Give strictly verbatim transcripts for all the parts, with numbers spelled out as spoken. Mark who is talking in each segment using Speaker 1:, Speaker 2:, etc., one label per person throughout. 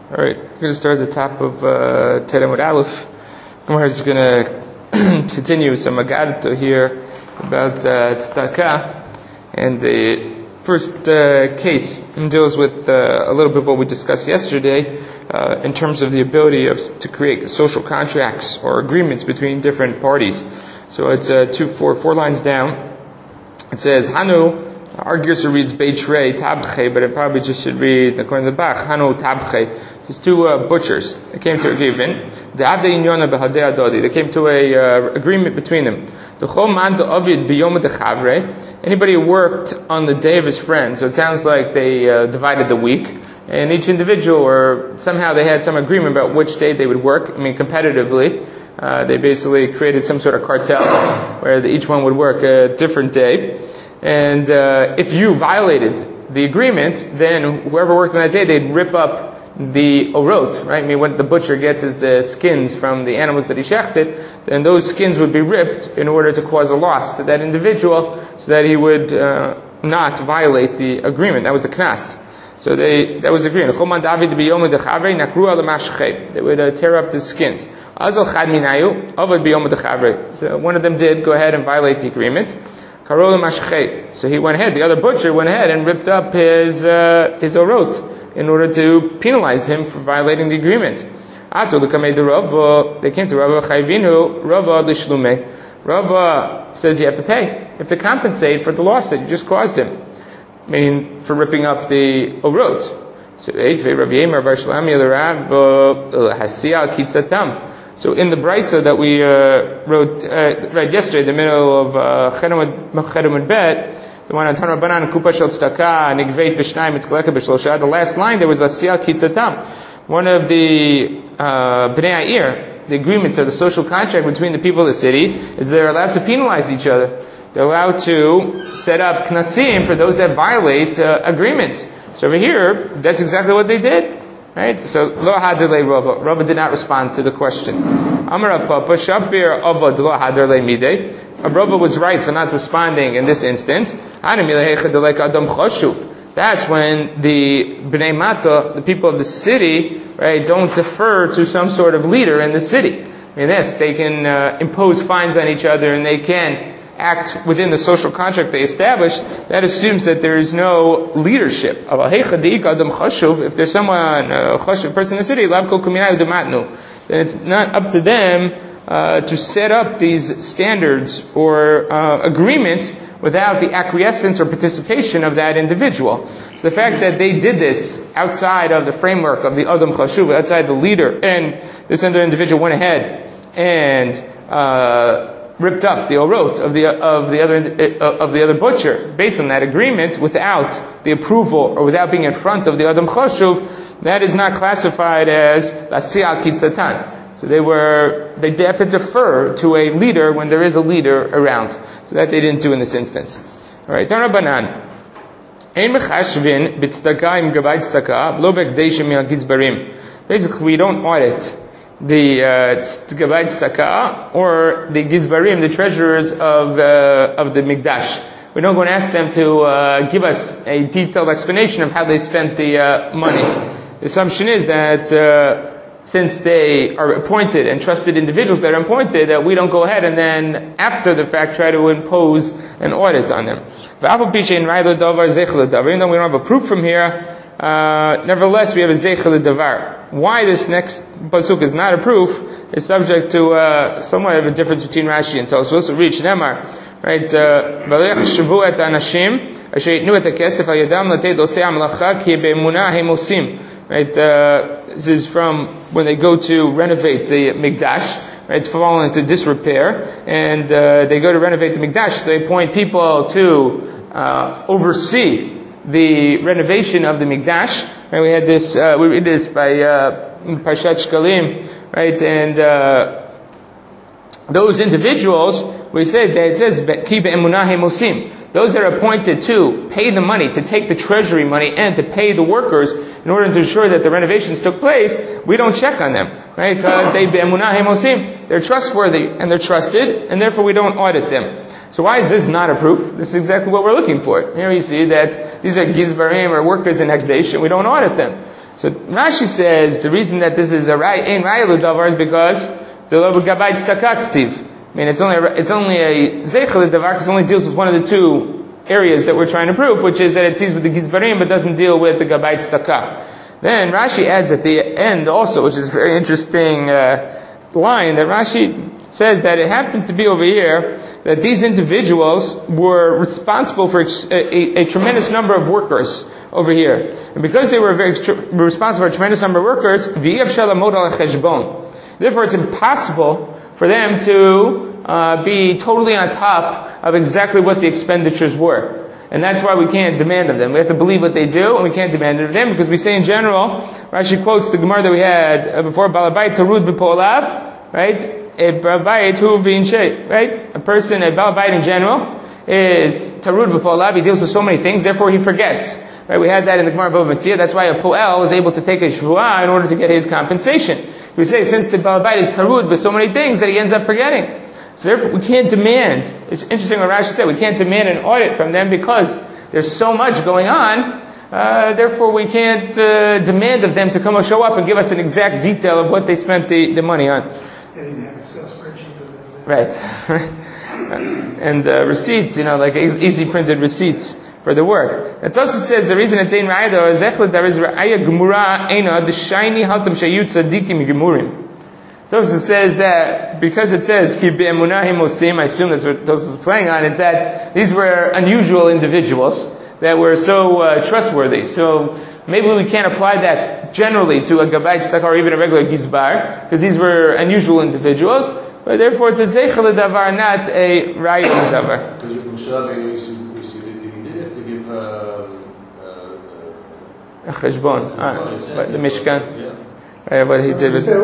Speaker 1: All right, we're going to start at the top of uh, Teremud Aleph. Gemara is going to continue some Agadah here about uh, tzedakah, and the first uh, case deals with uh, a little bit of what we discussed yesterday uh, in terms of the ability of to create social contracts or agreements between different parties. So it's uh, two, four, four lines down. It says Hanu. Our Girsa reads Beitrei Tabche, but it probably just should read according to the Bach Hanu Tabche. There's two uh, butchers. They came to agreement. They came to a uh, agreement between them. Anybody who worked on the day of his friend, so it sounds like they uh, divided the week, and each individual, or somehow they had some agreement about which day they would work. I mean, competitively, uh, they basically created some sort of cartel where the, each one would work a different day. And uh, if you violated the agreement, then whoever worked on that day, they'd rip up the orot, right? I mean, what the butcher gets is the skins from the animals that he shechted, then those skins would be ripped in order to cause a loss to that individual so that he would uh, not violate the agreement. That was the knas. So they, that was the agreement. They would uh, tear up the skins. So one of them did go ahead and violate the agreement. So he went ahead, the other butcher went ahead and ripped up his uh, his orot in order to penalize him for violating the agreement. They came to Rava Chayvinu, Rava Lishlume. Rava says you have to pay. You have to compensate for the loss that you just caused him, meaning for ripping up the orot. So So in the brisa that we uh, wrote uh, read yesterday, the middle of Chedumad Bet, the one on Tanur Banan Kupa Shel Tzedakah Nigveit B'Shnayim Mitzkaleka B'Shlosha, the last line there was Asiyah Kitzatam. One of the uh, Bnei Ha'ir, the agreements or the social contract between the people of the city, is they're allowed to penalize each other. They're allowed to set up knasim for those that violate uh, agreements. So over here, that's exactly what they did. Right? So, lo hadr le Rava. Rava did not respond to the question. Amar Papa, Shapir avad lo hadr le midei. Rava was right for not responding in this instance. That's when the Bnei Mata, the people of the city, right, don't defer to some sort of leader in the city. I mean, yes, they can uh, impose fines on each other and they can act within the social contract they established. That assumes that there is no leadership. If there's someone, a chashuv person in the city, then it's not up to them uh, to set up these standards or uh, agreements without the acquiescence or participation of that individual. So the fact that they did this outside of the framework of the Adam Chashuv, outside the leader, and this other individual went ahead and uh, ripped up the orot of the of the other of the other butcher based on that agreement without the approval or without being in front of the Adam Chashuv, that is not classified as Asiyah Kitzatan. So they were they have to defer to a leader when there is a leader around. So that they didn't do in this instance. All right, Tanur Banan. Ein mechashvin b'tzedakah im gavai tzedakah v'lo b'kdeishim mi'agizbarim. Basically, we don't audit the Gavai Tzedakah or the Gizbarim, the treasurers of uh, of the Mikdash. We don't go and ask them to uh, give us a detailed explanation of how they spent the uh, money. The assumption is that uh, since they are appointed and trusted individuals that are appointed, that we don't go ahead and then after the fact try to impose an audit on them. Even though we don't have a proof from here, Uh, nevertheless, we have a zeichel davar. Why this next pasuk is not a proof is subject to uh, somewhat of a difference between Rashi and Tosfos. So reach Nemar, right? V'lech shavu et anashim asher yitnu et hakesef al yadam latei dosei hamalacha ki be'emunah hem osim. Right? Uh, this is from when they go to renovate the Mikdash. Right? It's fallen into disrepair, and uh, they go to renovate the Mikdash. They appoint people to uh, oversee the renovation of the Mikdash. Right, we had this, uh, we read this by uh, Parshat Shkalim, right, and uh, those individuals, we said that it says, Ki be'emunah hem osim. Those that are appointed to pay the money, to take the treasury money, and to pay the workers in order to ensure that the renovations took place, we don't check on them, right, because they be'emunah hem osim. They're trustworthy, and they're trusted, and therefore we don't audit them. So why is this not a proof? This is exactly what we're looking for. Here you see that these are gizbarim or workers in Hekdesh, and we don't audit them. So Rashi says the reason that this is a ein raya l'davar is because the lo b'gabay tzedakah k'tiv. I mean, it's only a, it's only a zeichel l'davar because it only deals with one of the two areas that we're trying to prove, which is that it deals with the gizbarim but doesn't deal with the gabay tzedakah. Then Rashi adds at the end also, which is a very interesting uh, line, that Rashi says that it happens to be over here that these individuals were responsible for a, a, a tremendous number of workers over here. And because they were very tr- responsible for a tremendous number of workers, therefore it's impossible for them to uh, be totally on top of exactly what the expenditures were. And that's why we can't demand of them. We have to believe what they do, and we can't demand it of them, because we say in general, Rashi quotes the Gemara that we had uh, before, Balabait Tarud B'Polav, right? A Balabait Hu V'Inshei, right? A person, a Balabait in general, is Tarud B'Polav, he deals with so many things, therefore he forgets. Right? We had that in the Gemara Bava Metzia. That's why a Poel is able to take a Shvuah in order to get his compensation. We say, since the Balabait is Tarud with so many things that he ends up forgetting. So therefore, we can't demand, it's interesting what Rashi said, we can't demand an audit from them because there's so much going on, uh, therefore we can't uh, demand of them to come and show up and give us an exact detail of what they spent the, the money on.
Speaker 2: They didn't have Excel spreadsheets of that.
Speaker 1: Right. And uh, receipts, you know, like easy printed receipts for the work. It also says the reason it's ein raya though is echlet there is raya gemura eina the shiny haltam shayut tzadikim gemurim. Tosfos says that because it says ki be'emunahim osim, I assume that's what Tosfos is playing on, is that these were unusual individuals that were so uh, trustworthy. So maybe we can't apply that generally to a gabay tzedakah or even a regular gizbar, because these were unusual individuals. But therefore, it's a zeichel davar, not a raya davar.
Speaker 3: Because Moshe Rabbeinu, we see that he did have to give a
Speaker 1: cheshbon, the Mishkan. Yeah. Right, what he did was.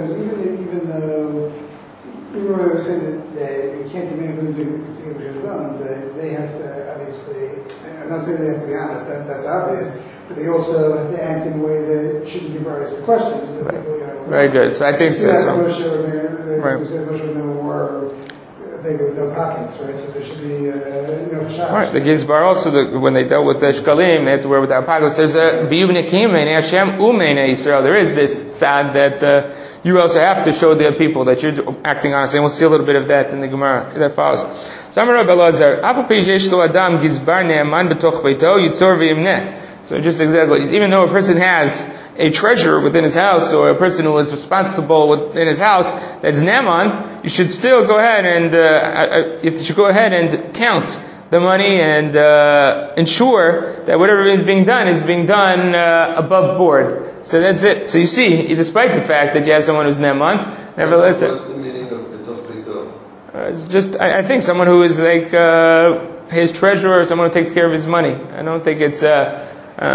Speaker 2: Even though, even when I was saying that they, we can't demand them to continue to do wrong, but they have to obviously, I'm not saying they have to be honest, that, that's obvious, but they also have to act in a way that shouldn't give rise to questions. So right. People, you know,
Speaker 1: very good. So I think
Speaker 2: so
Speaker 1: that's
Speaker 2: that
Speaker 1: wrong.
Speaker 2: Moshe Rabbeinu, right. Moshe Rabbeinu were big with no pockets, right? So there should be, uh, you know, shots.
Speaker 1: Right. The Gizbar also, the, when they dealt with the Shkalim, they had to wear without pockets. There's a V'yuv Nekim and Hashem Umein Yisrael. There is this tzad that uh, you also have to show the people that you're acting honestly, and we'll see a little bit of that in the Gemara that follows. Samar Belazar, Afu Pijesh Lo Adam Gizbar Ne'aman B'toch Beito Yitzor V'yimneh. So just exactly, even though a person has a treasurer within his house, or a person who is responsible within his house, that's Naaman, you should still go ahead and, uh, you should go ahead and count the money and, uh, ensure that whatever is being done is being done, uh, above board. So that's it. So you see, despite the fact that you have someone who's Naaman, nevertheless,
Speaker 3: what's the meaning of B'toch Beito?
Speaker 1: Uh, it's just, I, I think someone who is like, uh, his treasurer, or someone who takes care of his money. I don't think it's, uh,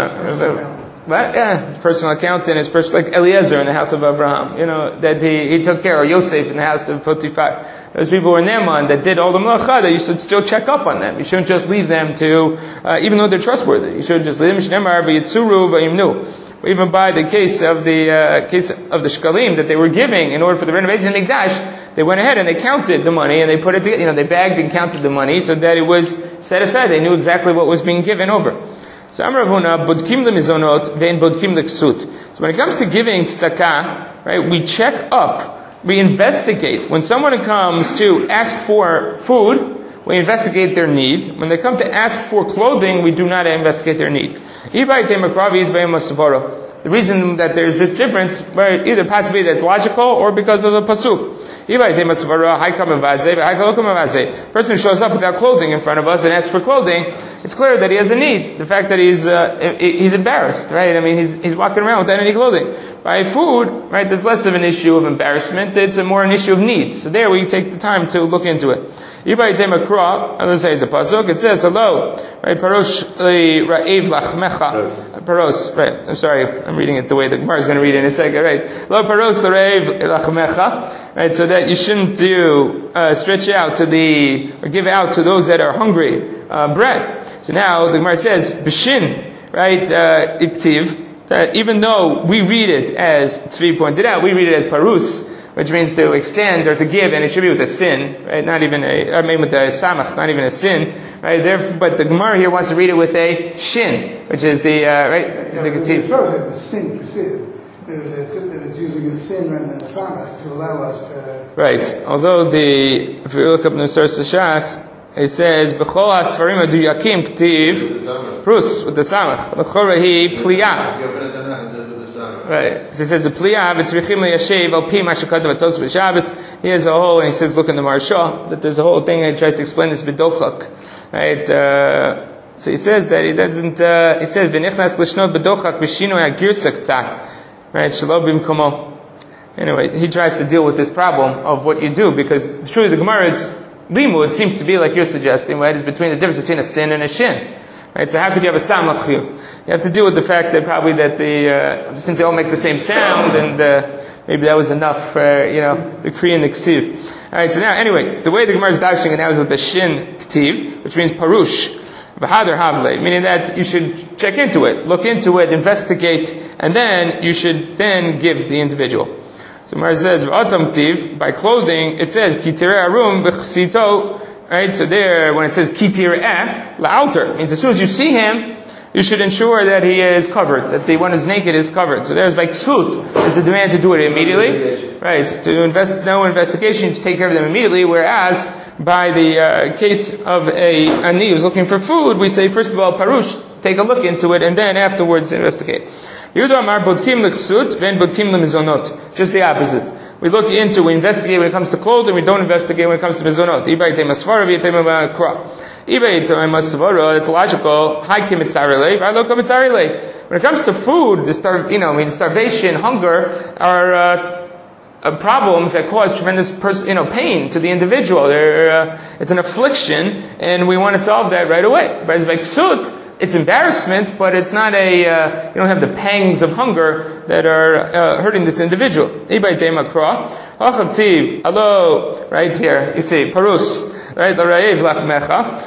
Speaker 1: Uh, but yeah, his personal accountant, his person, like Eliezer in the house of Abraham, you know, that he, he took care of Yosef in the house of Potiphar. Those people were Naaman that did all the melacha, that you should still check up on them. You shouldn't just leave them to, uh, even though they're trustworthy, you shouldn't just leave them. Shnemar v'yitzuru v'yimnu. Even by the case of the uh, case of the shkalim that they were giving in order for the renovation of Mikdash, they went ahead and they counted the money and they put it together. You know, they bagged and counted the money so that it was set aside. They knew exactly what was being given over. So Amravuna bodkim lemizonot vein bodkim leksut. So when it comes to giving tzedakah, right, we check up, we investigate. When someone comes to ask for food, we investigate their need. When they come to ask for clothing, we do not investigate their need. The reason that there's this difference, right, either possibly that's logical or because of the pasuk. Person who shows up without clothing in front of us and asks for clothing, it's clear that he has a need. The fact that he's uh, he's embarrassed, right? I mean, he's he's walking around without any clothing. By food, right, there's less of an issue of embarrassment. It's a more an issue of need. So there we take the time to look into it. Let's say it's a pasuk. It says, "Hello, right? Paros ra'ev lachmecha." Paros, right? I'm sorry, I'm reading it the way the Gemara is going to read it in a second, right? Hello, paros ra'ev lachmecha, right? So that you shouldn't do uh, stretch out to the or give out to those that are hungry uh, bread. So now the Gemara says, "B'shin," right? Uh, iktiv. That even though we read it as Tzvi pointed out, we read it as parus, which means to extend or to give, and it should be with a sin, right? Not even a, I mean with a samach, not even a sin, right? Therefore, but the Gemara here wants to read it with a shin, which is the, uh, right,
Speaker 2: Yeah,
Speaker 1: the
Speaker 2: it's
Speaker 1: Ketiv.
Speaker 2: probably the sin Kesiv. It's, it's using a sin rather than a samach to allow us to...
Speaker 1: Right. Although the, if you look up in the source of Shas, it says, B'chol ha-sfarim adu yakim Ketiv, Prus, with the samach. L'chora hi pliyah. Right. So he says, the pliyah, v'tzrichim liyashev, al pi ma shekatav atos b'Shabbos. He has a whole, and he says, look in the Maharsha, that there's a whole thing, he tries to explain this b'dochak. Right, uh, so he says that he doesn't, uh, he says, v'nichnas l'shnot b'dochak b'shinoi ha-girsa k'tzat. Right, shalom b'mkomo. Anyway, he tries to deal with this problem of what you do, because truly the Gemara's limud seems to be like you're suggesting, right, is between the difference between a sin and a shin. Right, so how could you have a samach here? You have to deal with the fact that probably that the, uh, since they all make the same sound, and, uh, maybe that was enough for, you know, the Kri and the Ksiv. Alright, so now, anyway, the way the Gemara is dashing it now is with the shin Ktiv, which means parush. V'hadar havle, meaning that you should check into it, look into it, investigate, and then you should then give the individual. So Gemara says, v'atam Ktiv, by clothing, it says, kitireh arum b'chsito, right, so there, when it says kitireh, la'alter, means as soon as you see him, you should ensure that he is covered, that the one who's naked is covered. So there's by ksut, is the demand to do it immediately. Right, to invest, no investigation, to take care of them immediately, whereas by the uh, case of a ani who's looking for food, we say first of all, parush, take a look into it, and then afterwards investigate. Yehuda amar bodkim l'ksut, ven bodkim l'mizonot. Just the opposite. We look into, we investigate when it comes to clothing, we don't investigate when it comes to mizonot. Ibay te masvara, ibay te kra. Ibay te masvara, it's logical. Hai ki mitzarilei, vai lo ka mitzarilei. When it comes to food, the star, you know, I mean, starvation, hunger are, uh, Uh, problems that cause tremendous, pers- you know, pain to the individual. Uh, it's an affliction, and we want to solve that right away. Whereas by ksut, it's embarrassment, but it's not a. Uh, you don't have the pangs of hunger that are uh, hurting this individual. Ibay tema kra, hachamtiv, hello, right here. You see parus, right? L'raev lachmecha,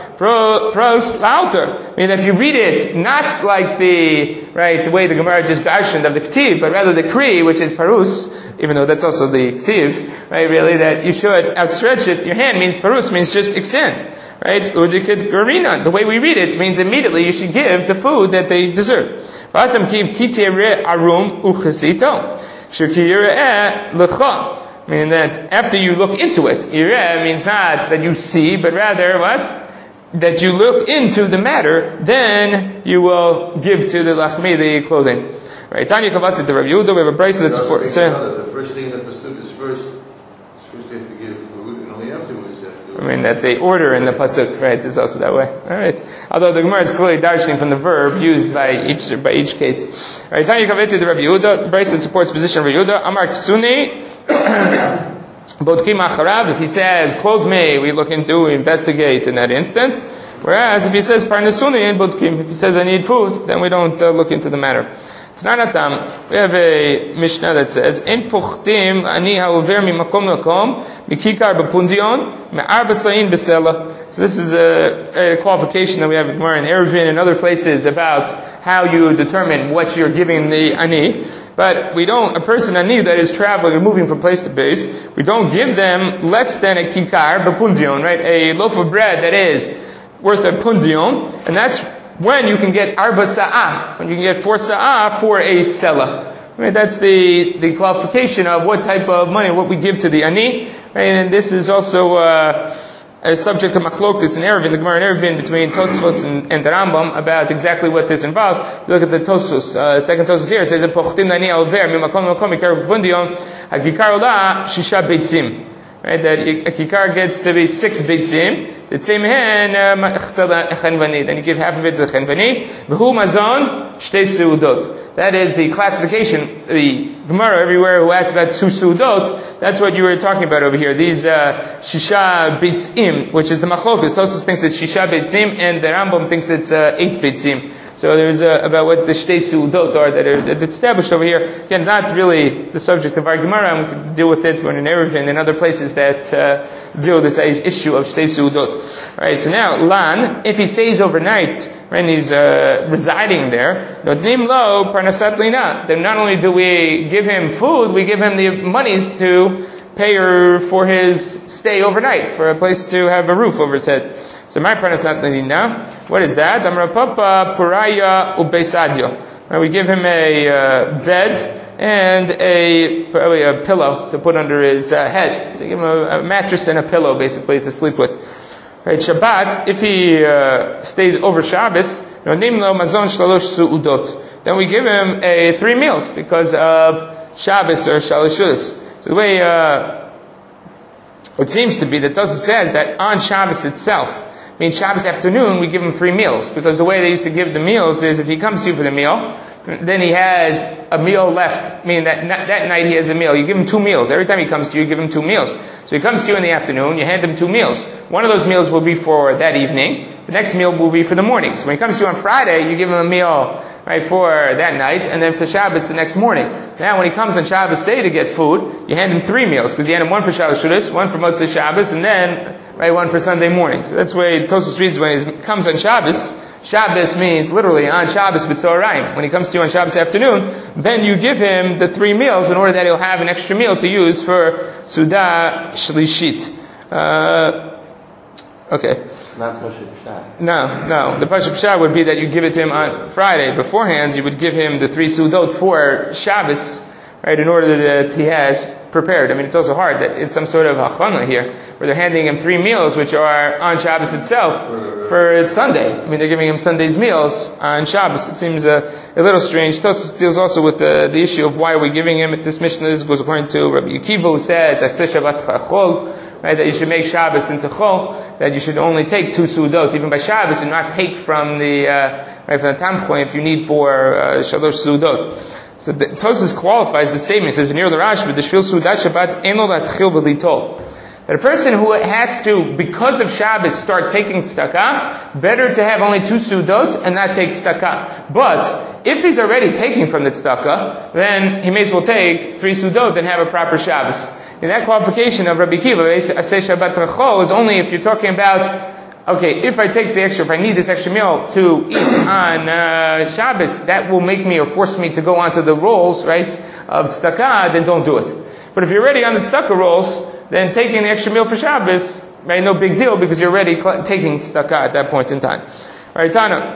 Speaker 1: pros lauter. I mean, if you read it, not like the right the way the Gemara just darshaned of the ktiv, but rather the kri, which is parus. Even though that's also the ktiv, right? Really, that you should outstretch it. Your hand means parus, means just extend, right? Udikit garina. The way we read it means immediately you should give the food that they deserve. V'atam kiv kitere arum uchesito shekireh lecha. Meaning that after you look into it, ireh means not that you see, but rather what? That you look into the matter, then you will give to the lachmi the clothing. Right, Tanya Kavasit the Rav Yehuda, we have a bracelet that supports.
Speaker 3: The first thing that pasuk is first, first they have to give food, and only afterwards they have to.
Speaker 1: I mean that they order in the pasuk, right? Is also that way. All right. Although the Gemara is clearly darshaning from the verb used by each by each case. All right, Tanya Kavasit the Rav Yehuda, bracelet supports position of Rav Yehuda. Amar Ksuni. Bodkim acharav. If he says clothe me, we look into, we investigate in that instance. Whereas if he says parnasuni and bodkim, if he says I need food, then we don't uh, look into the matter. Tzanatam, we have a Mishnah that says, "En puchtim ani ha'over mimakom lakom mikikar b'pundion me'arba sayin b'sela." So this is a, a qualification that we have in Gemara in Eruvin and other places about how you determine what you're giving the ani. But we don't, a person ani that is traveling or moving from place to place, we don't give them less than a kikar b'pundion, right? A loaf of bread that is worth a pundion, and that's when you can get arba sa'ah, when you can get four sa'ah for a sela. Right, that's the, the qualification of what type of money, what we give to the ani. Right, and this is also uh, a subject of machlokus in Eruvin, the Gemara in Eruvin between Tosfos and, and the Rambam about exactly what this involves. If you look at the Tosfos, uh, second Tosfos here, it says, "Pochtim nani alver mimakom makom ikar b'pundion hakikar ola shisha beitzim." Right, that a kikar gets to be six beitzim. The tzimhen chenvani. Then you give half of it to the chenvani. V'hu mazon shtei seudot. That is the classification. The Gemara everywhere who asks about two seudot, that's what you were talking about over here. These uh, shisha beitzim, which is the machlokus. Tosfos thinks it's shisha beitzim, and the Rambam thinks it's uh, eight beitzim. So there's uh, about what the shtei seudot are that are that's established over here. Again, not really the subject of our Gemara, and we can deal with it when in Eruvin and other places that uh, deal with this issue of shtei seudot. Alright, so now, lan, if he stays overnight, right, and he's uh, residing there, notnim lo parnasat lina, then not only do we give him food, we give him the monies to pay her for his stay overnight, for a place to have a roof over his head. So my parents not now. What is that? Amar Papa Puraya Ubeisadio. We give him a uh, bed and a probably a pillow to put under his uh, head. So you give him a, a mattress and a pillow basically to sleep with. Right, Shabbat, if he uh, stays over Shabbos, then we give him a three meals because of Shabbos or Shalashudis. So the way uh, it seems to be that Tosfos says that on Shabbos itself, I mean Shabbos afternoon, we give him three meals because the way they used to give the meals is if he comes to you for the meal, then he has a meal left, meaning that that night he has a meal. You give him two meals. Every time he comes to you, you give him two meals. So he comes to you in the afternoon, you hand him two meals. One of those meals will be for that evening. The next meal will be for the morning. So when he comes to you on Friday, you give him a meal, right, for that night, and then for Shabbos the next morning. Now when he comes on Shabbos day to get food, you hand him three meals, because you hand him one for Shalashudis, one for Motzei Shabbos, and then, right, one for Sunday morning. So that's the way Tosfos reads when he comes on Shabbos. Shabbos means literally on Shabbos b'tzoraim. When he comes to you on Shabbos afternoon, then you give him the three meals in order that he'll have an extra meal to use for Suda Shlishit. Uh, okay.
Speaker 4: Not Pashup Pshat.
Speaker 1: No, no. The Pashup Pshat would be that you give it to him on Friday. Beforehand, you would give him the three Sudot for Shabbos, right, in order that he has prepared. I mean, it's also hard that it's some sort of hachana here, where they're handing him three meals which are on Shabbos itself for Sunday. I mean, they're giving him Sunday's meals on Shabbos. It seems a, a little strange. Tosfos deals also with the, the issue of why we're giving him. This Mishnah goes according to Rabbi Akiva, who says, Aseh Shabbat Chachol, right, that you should make Shabbos into Chol, that you should only take two Sudot. Even by Shabbos, you do not take from the, uh, right, from the Tamchoy if you need for uh, Shalosh Sudot. So the, Tosfos qualifies the statement. He says, "V'nir l'Rash b'deshvil Sudat Shabbat eno latchil v'litol." That a person who has to, because of Shabbos, start taking tzedakah, better to have only two sudot and not take tzedakah. But if he's already taking from the tzedakah, then he may as well take three sudot and have a proper Shabbos. And that qualification of Rabbi Akiva, Aseh Shabbat Rachol, is only if you're talking about, okay, if I take the extra, if I need this extra meal to eat on uh, Shabbos, that will make me or force me to go onto the rolls, right, of tzedakah, then don't do it. But if you're already on the tzedakah rolls, then taking the extra meal for Shabbos, right, no big deal because you're already cl- taking tzedakah at that point in time. Right, Tana,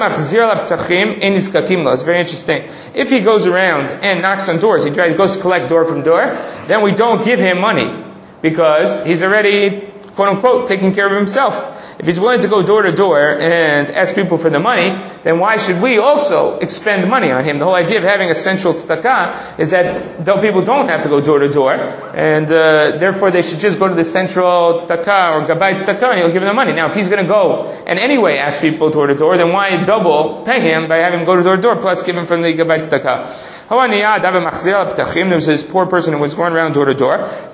Speaker 1: it's very interesting. If he goes around and knocks on doors, he tries, goes to collect door from door, then we don't give him money because he's already, quote unquote, taking care of himself. If he's willing to go door to door and ask people for the money, then why should we also expend money on him? The whole idea of having a central tzedakah is that though people don't have to go door to door, and uh, therefore they should just go to the central tzedakah or gabbai tzedakah and you'll give them money. Now if he's going to go and anyway ask people door to door, then why double pay him by having him go to door to door plus give him from the gabbai tzedakah? There was this poor person who was going around door to door. So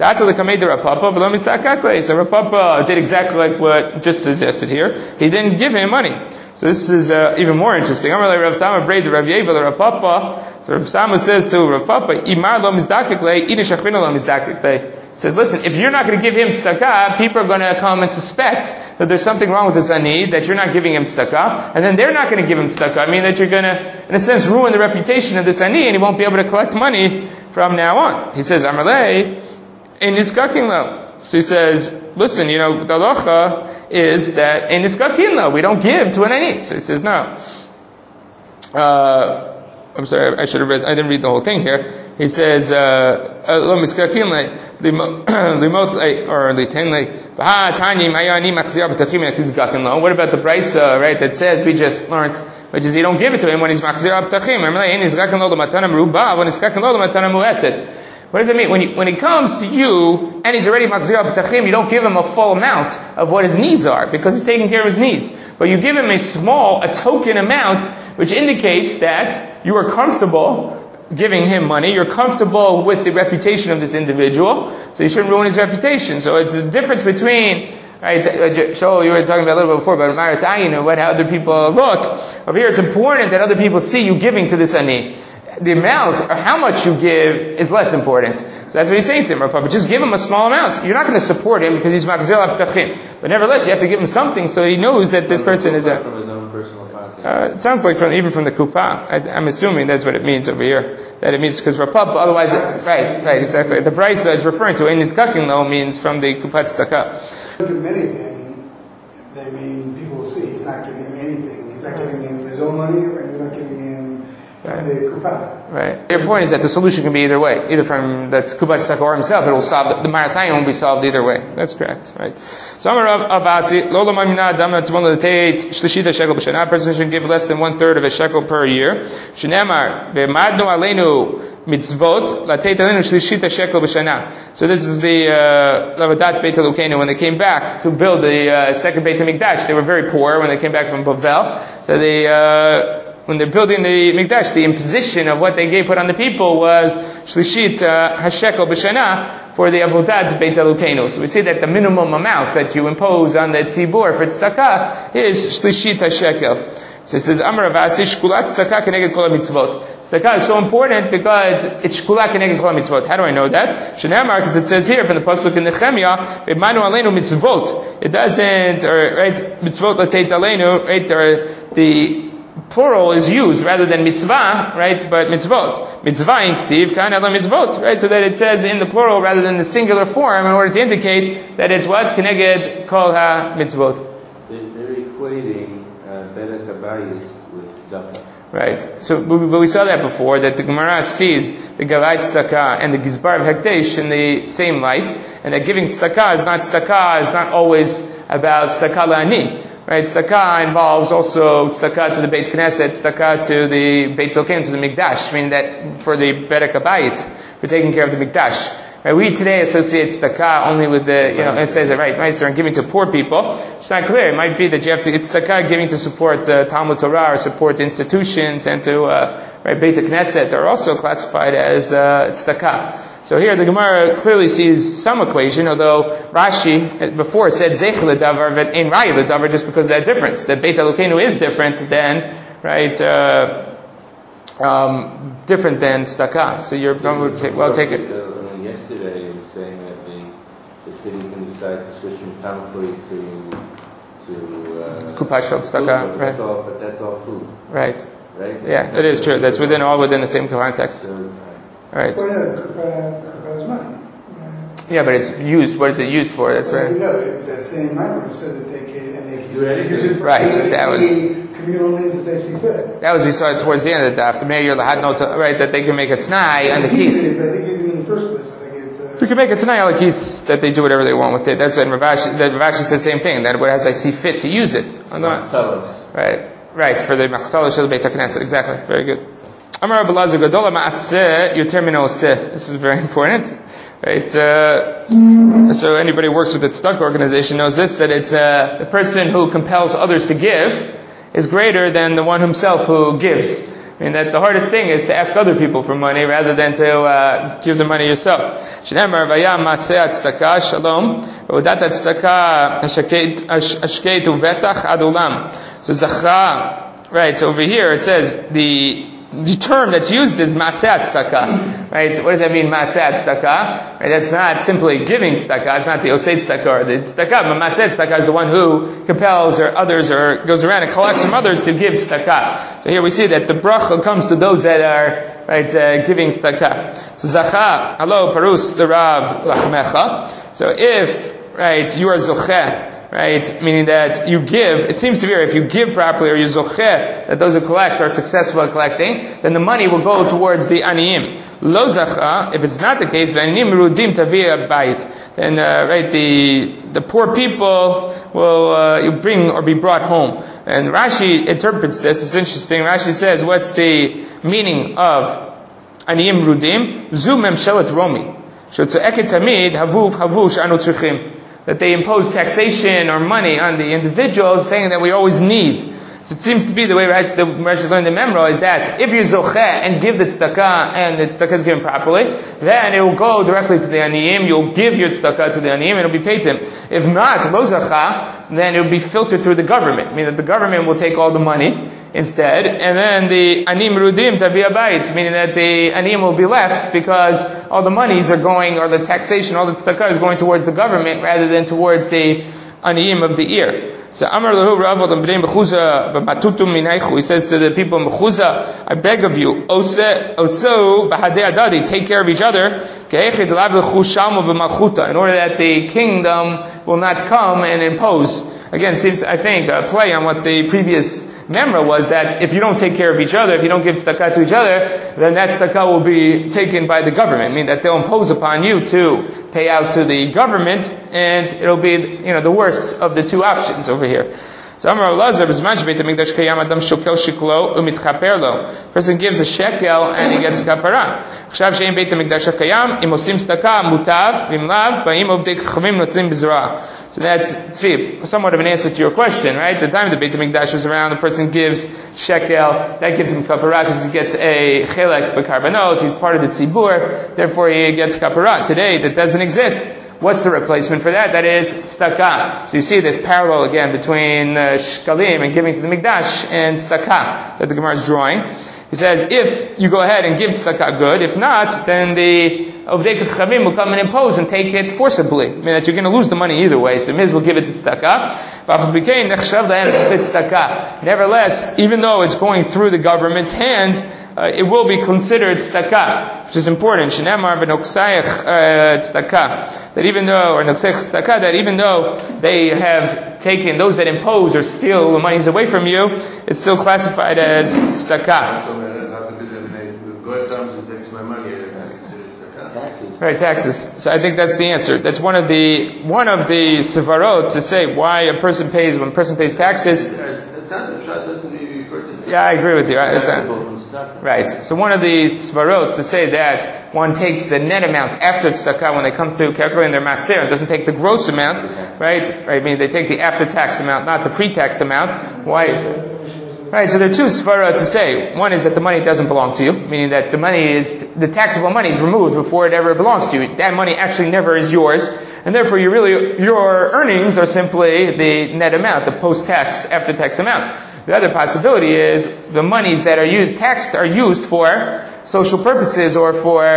Speaker 1: Rapapa did exactly like what just suggested here. He didn't give him money. So this is uh, even more interesting. So Rav Sama says to Rav Papa, he says, listen, if you're not going to give him tzedakah, people are going to come and suspect that there's something wrong with this ani, that you're not giving him tzedakah, and then they're not going to give him tzedakah. I mean that you're going to, in a sense, ruin the reputation of this ani, and he won't be able to collect money from now on. He says, Amalei, in niskakin lo. So he says, listen, you know, the halacha is that in niskakin lo, we don't give to an ani. So he says, no. Uh, I'm sorry, I should have read, I didn't read the whole thing here. He says, lo miskakin limot or liten v'ha tani mayani machzir b'tachim nechizgakin lo. What about the brisa, right, that says we just learned, which is you don't give it to him when he's machzir b'tachim. Amalei nizgakin lo l'matana meruba, when nizgakin lo l'matana mu'etet. What does it mean? When, you, when he comes to you and he's already machzir b'tachim, you don't give him a full amount of what his needs are because he's taking care of his needs. But you give him a small, a token amount, which indicates that you are comfortable giving him money. You're comfortable with the reputation of this individual, so you shouldn't ruin his reputation. So it's the difference between, right, Shaul, you were talking about a little bit before about Maratayin and what how other people look. Over here, it's important that other people see you giving to this ani. the amount or how much you give is less important. So that's what he's saying to him, Rav Papa. Just give him a small amount. You're not going to support him because he's machzir l'ptachim. But nevertheless, you have to give him something so he knows that this person is a...
Speaker 3: From his own personal pocket.
Speaker 1: Uh, it sounds like from even from the kuppah. I, I'm assuming that's what it means over here. That it means because Rav Papa, otherwise, it, right, right, exactly. The Brisa is referring to in nizkakin though means from the kuppah tzedakah.
Speaker 2: Give him anything, they mean people will see. He's not giving him anything. He's not giving him his own money, or he's not giving him right. the kuppah.
Speaker 1: Right. Your point is that the solution can be either way, either from the kuppah tzedakah or himself. It will solve the, the Marasayim won't be solved either way. That's correct. Right. So Amar Rav Abasi, Lo Lamamina Adam Tzvon L'Teit Shlishita Shekel B'Shana. A person should give less than one third of a shekel per year. Shneimar Ve'madnu Aleinu Mitzvot L'Teit Aleinu Shlishita Shekel B'Shana. So this is the uh, Lavadat Beit Elokeinu. When they came back to build the uh, second Beit HaMikdash, they were very poor when they came back from Bavel. So they uh, when they're building the Mikdash, the imposition of what they gave put on the people was Shlishit uh, Hashekel B'Shana for the Avodat Beit Elokeinu. So we see that the minimum amount that you impose on the tzibur for tzedakah is Shlishit Hashekel. So it says, Amar Avasi, Shkulat tzedakah keneged kol mitzvot. Tzedakah is so important because it's Shkulat keneged kol mitzvot. How do I know that? Shneimar, because it says here from the pasuk in Nehemiah, Ve'manu aleinu mitzvot. It doesn't, or right, mitzvot l'teit aleinu, right, or the plural is used rather than mitzvah, right, but mitzvot. Mitzvah in ktiv, kan ela mitzvot, right, so that it says in the plural rather than the singular form in order to indicate that it's what? Keneged kol ha mitzvot.
Speaker 4: They're, they're equating uh, Berek HaBayis with tzedakah.
Speaker 1: Right. So, but we saw that before, that the Gemara sees the Gavai tzedakah and the Gizbar of Hekdesh in the same light, and that giving tzedakah is not tzedakah, is not always about tzedakah la'ani. Right, tzedakah involves also tzedakah to the Beit Knesset, tzedakah to the Beit Elokeinu, to the Mikdash. I mean that for the Berek HaBayit, for taking care of the Mikdash. Right, we today associate tzedakah only with the, you know, it says it right, Meiser, and giving to poor people. It's not clear. It might be that you have to, it's tzedakah giving to support uh, Talmud Torah or support institutions and to, uh, right, Beit Knesset are also classified as uh, tzedakah. So here the Gemara clearly sees some equation, although Rashi before said Zeichel Davar in Raya Davar just because of that difference. That Beit Elokeinu is different than, right, uh, um, different than tzedakah. So you're going to well take it.
Speaker 4: Uh, yesterday it was saying that the, the city can decide to switch from Talmud to to uh,
Speaker 1: Kuppah Shel tzedakah,
Speaker 4: but
Speaker 1: right?
Speaker 4: That's all, but that's all food,
Speaker 1: right?
Speaker 4: right?
Speaker 1: Yeah, it is true. That's within all within the same context.
Speaker 4: So,
Speaker 1: Right.
Speaker 2: Well, yeah, kuppah, kuppah is money.
Speaker 1: Yeah, but it's used. What is it used for? That's
Speaker 2: well,
Speaker 1: right.
Speaker 2: You know, that same Mimer said that they can, and they can
Speaker 4: Do anything.
Speaker 2: use it for
Speaker 1: Right,
Speaker 2: any,
Speaker 1: that was-
Speaker 2: any communal needs that they see fit.
Speaker 1: That was we saw it towards the end of the daf. The mayor had no to, right that they can make a t'nai on the
Speaker 2: I think
Speaker 1: keys.
Speaker 2: even- I think even in the first place, I think it. Uh,
Speaker 1: You can make a t'nai on the keys that they do whatever they want with it. That's what Rav Ashi, that Rav Ashi said the same thing. That what as I see fit to use it.
Speaker 4: Machzalos.
Speaker 1: Right, right for the machzala shel Beit HaKnesset. Exactly. Very good. Amar Rabbi Lazar Gadola Ma'aseh Yoter Min Oseh. This is very important. Right, uh, so anybody who works with the tzedakah organization knows this, that it's, uh, the person who compels others to give is greater than the one himself who gives. I mean that the hardest thing is to ask other people for money rather than to, uh, give the money yourself. Shneimar Vayam Ma'aseh Tzedakah Shalom, V'odat Tzedakah Ashkeit Uvetach Ad Olam. So Zachra, right, so over here it says the, the term that's used is Maseh Tzedakah, right? What does that mean, Maseh Tzedakah? Right? That's not simply giving tzedakah. It's not the Osei Tzedakah or the tzedakah, but Maseh Tzedakah is the one who compels or others or goes around and collects from others to give tzedakah. So here we see that the bracha comes to those that are, right, uh, giving tzedakah. So Zacha, hello, Parus, the Rav, Lachmecha. So if, right, you are Zocheh, right, meaning that you give, it seems to be, if you give properly or you zocheh, that those who collect are successful at collecting, then the money will go towards the aniyim. Lo zacha, if it's not the case, v'aniyim rudim taviyah bayit, then, uh, right, the, the poor people will, uh, you bring or be brought home. And Rashi interprets this, it's interesting, Rashi says, what's the meaning of aniyim rudim? Zu memshelet romi. Shotzo'eket tamid havuv havuv she'anu tzrichim. That they impose taxation or money on the individuals, saying that we always need. So it seems to be the way Rashi, the Rashi learned the Memra is that if you zocheh and give the tzedakah and the tzedakah is given properly, then it will go directly to the aniyim. You'll give your tzedakah to the aniyim and it will be paid to him. If not, lo zachah, then it will be filtered through the government. Meaning that the government will take all the money instead, and then the anim rudim tabi abayit, meaning that the anim will be left because all the monies are going, or the taxation, all the tzedakah is going towards the government rather than towards the aniyim of the ear. So Amar lahu Rav B'nei Mechuza b'matutum minaychu. He says to the people of Mechuza, I beg of you, oso b'hadei adadi, take care of each other, in order that the kingdom will not come and impose. Again, seems, I think, a play on what the previous memra was, that if you don't take care of each other, if you don't give tzedakah to each other, then that tzedakah will be taken by the government, meaning that they'll impose upon you to pay out to the government, and it'll be, you know, the worst of the two options over here. So Amar Elazar, b'zman shebeit hamikdash kayam adam shokel shiklo u'mitchaper lo. Person gives a shekel and he gets kapara. Chashav she'ein beit hamikdash kayam im osim tzedakah mutav v'im lav ba'im ovdei chachamim notlim b'zrah. So that's tzvib, somewhat of an answer to your question, right? The time the Beit HaMikdash was around, the person gives shekel, that gives him kapara because he gets a chelek b'karbanot, he's part of the tzibur, therefore he gets kapara. Today, that doesn't exist. What's the replacement for that? That is tzedakah. So you see this parallel again between uh, shkalim and giving to the Mikdash and tzedakah that the Gemara is drawing. He says, if you go ahead and give tzedakah, good. If not, then the Ovdei Chachamim will come and impose and take it forcibly. I mean that you're going to lose the money either way. So Miz will give it to tzedakah. Nevertheless, even though it's going through the government's hands, uh, it will be considered tzedakah, which is important. Shenemar v'noksayach tzedakah. That even though, or noksayach tzedakah, that even though they have taken, those that impose or steal the monies away from you, it's still classified as tzedakah.
Speaker 3: God comes and takes my money, I consider it tzedakah.
Speaker 4: Taxes.
Speaker 1: Right, taxes. So I think that's the answer. That's one of the one of the sevarot to say why a person pays when a person pays taxes.
Speaker 3: It's not the shot doesn't refer to tzedakah.
Speaker 1: Yeah, I agree with you. Right, it's not,
Speaker 4: Tzedakah.
Speaker 1: right. So one of the svarot to say that one takes the net amount after tzedakah when they come to calculating their maser, it doesn't take the gross amount, right? Right. I mean, they take the after-tax amount, not the pre-tax amount. Why is it? Right, so there are two svara to say. One is that the money doesn't belong to you, meaning that the money is, the taxable money is removed before it ever belongs to you. That money actually never is yours, and therefore you really, your earnings are simply the net amount, the post-tax, after-tax amount. The other possibility is the monies that are used, taxed are used for social purposes or for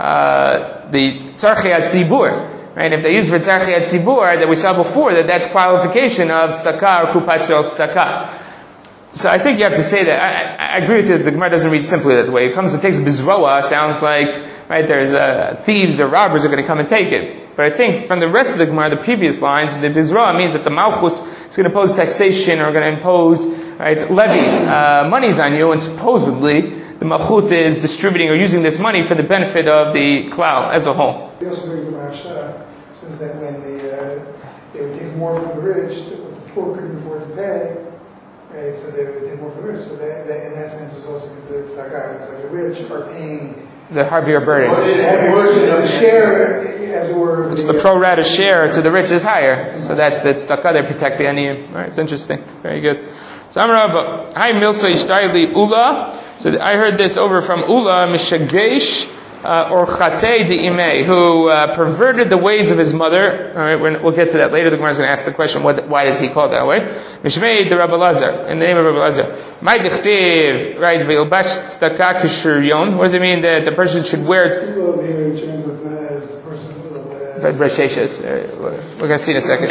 Speaker 1: uh, the tzarchei tzibur. Right? If they use for tzarchei tzibur that we saw before, that that's qualification of tzedakah or kupat yisrael tzedakah. So I think you have to say that. I, I agree with you that the Gemara doesn't read simply that way. It comes and takes bizroa, sounds like, right, there's uh, thieves or robbers are going to come and take it. But I think from the rest of the Gemara, the previous lines, the bizroa means that the malchus is going to impose taxation or going to impose, right, levy, uh, monies on you, and supposedly the malchut is distributing or using this money for the benefit of the klal as a whole.
Speaker 2: He also brings the Maharsha, says that when the, uh, they would take more from the rich, what the poor couldn't afford to pay, right, so they would take more from the rich. So that, that in that sense is also considered tzedakah. It's like the rich are paying
Speaker 1: the heavier burden.
Speaker 2: the share, as it were.
Speaker 1: It's the pro rata share to the rich is higher. So that's the tzedakah, they protect the aniyim. Right, it's interesting. Very good. So I'm Rav, hi Milsa Ishtayli Ula. So I heard this over from Ula, Mishagesh, Uh, or Chatei de Imei, who uh, perverted the ways of his mother. All right, we're, we'll get to that later. The Gemara is going to ask the question, what, why does he call it that way? Mishmei de Rabbi Lazar, in the name of Rabbi Lazar. Mai dichtiv, right, v'ilbash tzedakah k'shiryon. What does it mean that the person should wear it?
Speaker 2: People over here in terms of as the person who
Speaker 1: But Brasheshas. We're going to see in a second.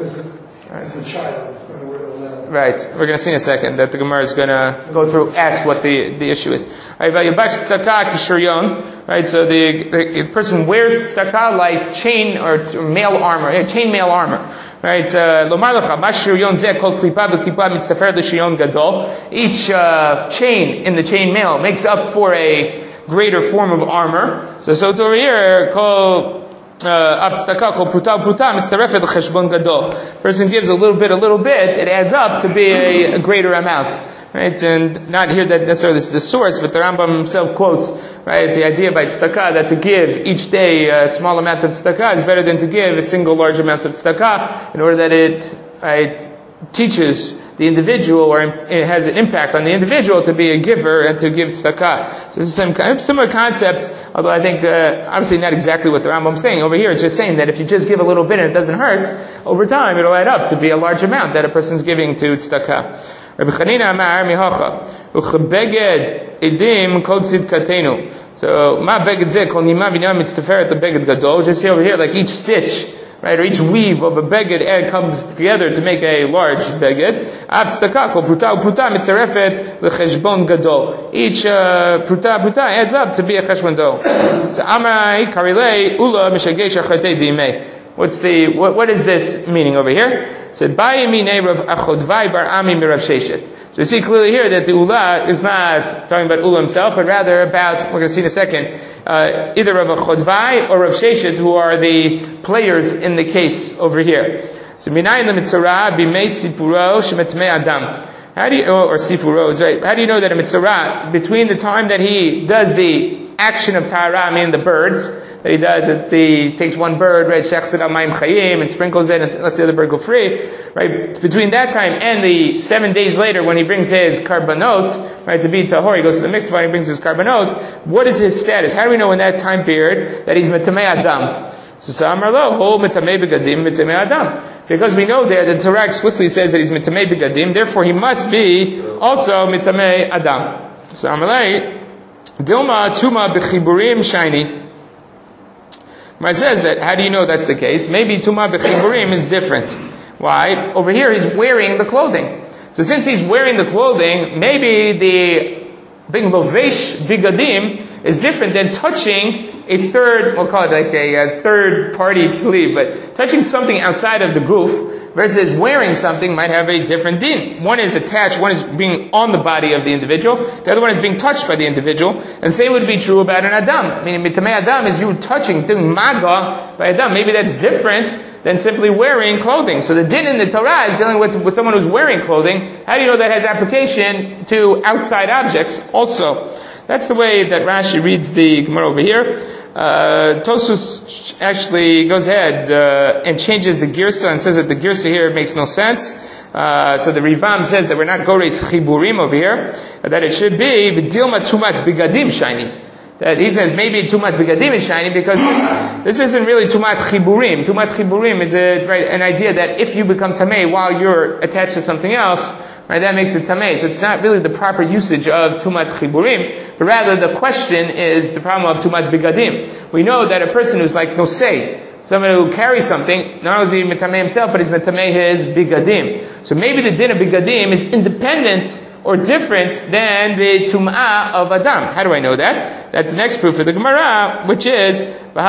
Speaker 2: As a child.
Speaker 1: Right, we're going to see in a second that the Gemara is going to go through, ask what the, the issue is. Right, right, so the, the, the person wears tzedakah like chain or mail armor, yeah, chain mail armor. Right, each uh, chain in the chain mail makes up for a greater form of armor. So, so it's over here, called person gives a little bit, a little bit, it adds up to be a, a greater amount, right? And not here that necessarily this is the source, but the Rambam himself quotes, right, the idea by tzedakah that to give each day a small amount of tzedakah is better than to give a single large amount of tzedakah, in order that it, right, teaches the individual, or it has an impact on the individual to be a giver and to give tzedakah. So this is some kind of similar concept, although I think, uh, obviously not exactly what the Rambam's saying. Over here, it's just saying that if you just give a little bit and it doesn't hurt, over time it'll add up to be a large amount that a person's giving to tzedakah. Rabbi Chanina Amar Mihocha, Uchebeged Edim Kol Tzidkatenu. So, Ma Beged Zeh Kol Nima V'Niyam Mitzteferet Beged Gadol. Just see over here, like each stitch, right, or each weave of a beged ed comes together to make a large beged. Av tzedakah kol pruta u'pruta mitzterefet l'cheshbon gadol. Each uh, pruta pruta adds up to be a cheshbon gadol. So Amai karilei ula mishagesh achatei dimei. What's the what, what is this meaning over here? It said Bayi minei Rav Achodvai bar Ami mirav Sheshet. So you see clearly here that the ula is not talking about ula himself, but rather about, we're going to see in a second, uh, either Rav Chodvai or Rav Sheshet, who are the players in the case over here. So minayin lemitzorah bimei sipuro shemetmei adam. How do you, or, or sipuro, right? How do you know that a mitzorah, between the time that he does the action of tahara, meaning the birds, that he does, that the takes one bird, right, shechs it al mayim chayim, and sprinkles it, and lets the other bird go free, right, between that time and the seven days later when he brings his karbanot, right, to be tahor, he goes to the mikvah and he brings his karbanot, what is his status? How do we know in that time period that he's metamei adam? So Sa'amar lo, ho metamei begadim, metamei adam. Because we know there, the Torah explicitly says that he's metamei begadim, therefore he must be also metamei adam. Sa'amar lo, dilma tuma bechiburim shiny. It says that, how do you know that's the case? Maybe Tumah B'chiburim is different. Why? Over here he's wearing the clothing. So since he's wearing the clothing, maybe the being Lovesh Bigadim is different than touching a third, we'll call it like a, a third party kli, but touching something outside of the goof versus wearing something might have a different din. One is attached, one is being on the body of the individual, the other one is being touched by the individual, and same would be true about an adam. Meaning, mitamei adam is you touching, doing maga by adam. Maybe that's different than simply wearing clothing. So the din in the Torah is dealing with, with someone who's wearing clothing. How do you know that has application to outside objects also? That's the way that Rashi reads the Gemara over here. Uh, Tosfos actually goes ahead uh, and changes the girsa and says that the girsa here makes no sense. Uh, so the Rivam says that we're not goreis chiburim over here, that it should be v'dilma tumat bigadim shiny. That he says maybe tumat bigadim is shiny because this, this isn't really tumat chiburim. Tumat chiburim is a, right, an idea that if you become tamei while you're attached to something else, right, that makes it tamei. So it's not really the proper usage of tumat chiburim, but rather the question is the problem of tumat bigadim. We know that a person who's like nosei, someone who carries something, not only is he metamei himself, but he's metamei his bigadim. So maybe the din of bigadim is independent or different than the tum'ah of adam. How do I know that? That's the next proof of the Gemara, which is,